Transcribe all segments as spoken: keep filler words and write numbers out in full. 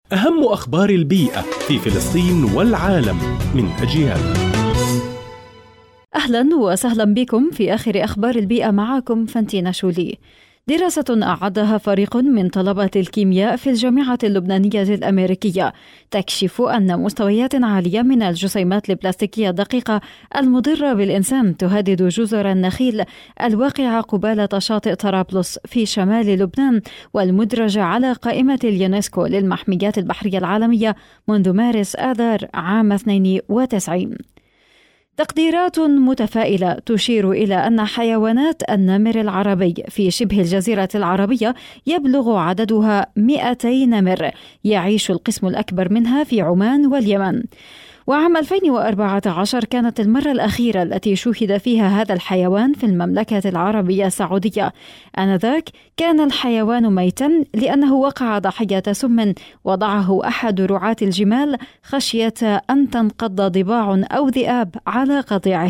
أهم أخبار البيئة في فلسطين والعالم من أجيال. أهلا وسهلا بكم في آخر أخبار البيئة، معكم فانتينا شولي. دراسة أعدها فريق من طلبة الكيمياء في الجامعة اللبنانية الأمريكية تكشف أن مستويات عالية من الجسيمات البلاستيكية الدقيقة المضرة بالإنسان تهدد جزر النخيل الواقعة قبالة شاطئ طرابلس في شمال لبنان، والمدرجة على قائمة اليونسكو للمحميات البحرية العالمية منذ مارس آذار عام اثنين وتسعين. تقديرات متفائلة تشير إلى أن حيوانات النمر العربي في شبه الجزيرة العربية يبلغ عددها مئتي نمر، يعيش القسم الأكبر منها في عمان واليمن. وعام ألفين وأربعة عشر كانت المرة الأخيرة التي شوهد فيها هذا الحيوان في المملكة العربية السعودية. آنذاك كان الحيوان ميتا لأنه وقع ضحية سم وضعه أحد رعاة الجمال خشية أن تنقض ضباع أو ذئاب على قطيعه.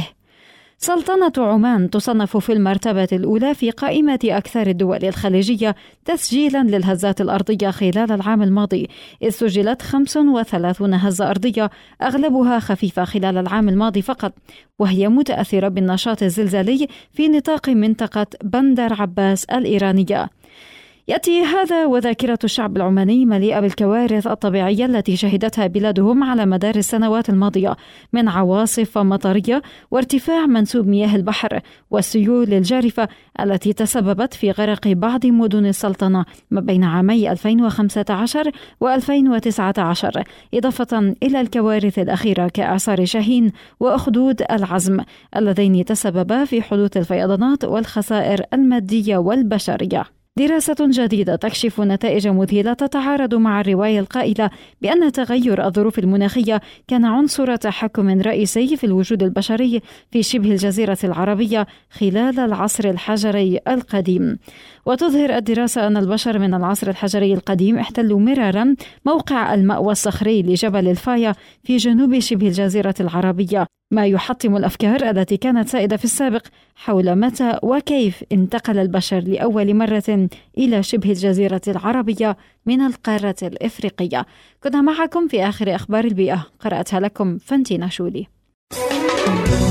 سلطنة عمان تصنف في المرتبة الأولى في قائمة أكثر الدول الخليجية تسجيلا للهزات الأرضية خلال العام الماضي، إذ سجلت خمس وثلاثين هزة أرضية أغلبها خفيفة خلال العام الماضي فقط، وهي متأثرة بالنشاط الزلزالي في نطاق منطقة بندر عباس الإيرانية. يأتي هذا وذاكرة الشعب العماني مليئة بالكوارث الطبيعية التي شهدتها بلادهم على مدار السنوات الماضية من عواصف مطرية وارتفاع منسوب مياه البحر والسيول الجارفة التي تسببت في غرق بعض مدن السلطنة ما بين عامي ألفين وخمسة عشر وألفين وتسعة عشر، إضافة إلى الكوارث الأخيرة كإعصار شاهين وأخدود العزم اللذين تسببا في حدوث الفيضانات والخسائر المادية والبشرية. دراسة جديدة تكشف نتائج مذهلة تتعارض مع الرواية القائلة بأن تغير الظروف المناخية كان عنصر تحكم رئيسي في الوجود البشري في شبه الجزيرة العربية خلال العصر الحجري القديم. وتظهر الدراسة أن البشر من العصر الحجري القديم احتلوا مرارا موقع المأوى الصخري لجبل الفايا في جنوب شبه الجزيرة العربية، ما يحطم الأفكار التي كانت سائدة في السابق حول متى وكيف انتقل البشر لأول مرة إلى شبه الجزيرة العربية من القارة الإفريقية. كنا معكم في آخر أخبار البيئة، قرأتها لكم فانتينا شولي.